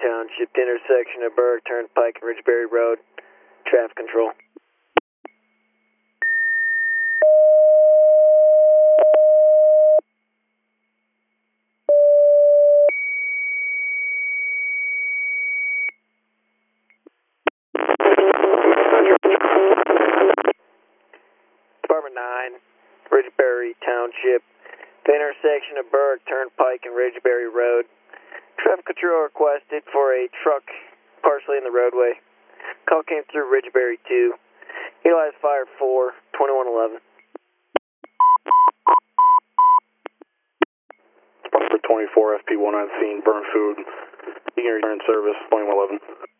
Township, the intersection of Burke Turnpike and Ridgeberry Road. Traffic control. Department 9, Ridgeberry Township, the intersection of Burke Turnpike and Ridgeberry Road. Traffic control requested for a truck partially in the roadway. Call came through Ridgeberry 2. Utilize fire 4, 2111. Spot for 24, FP1 on scene, burn food. You can return service, 2111.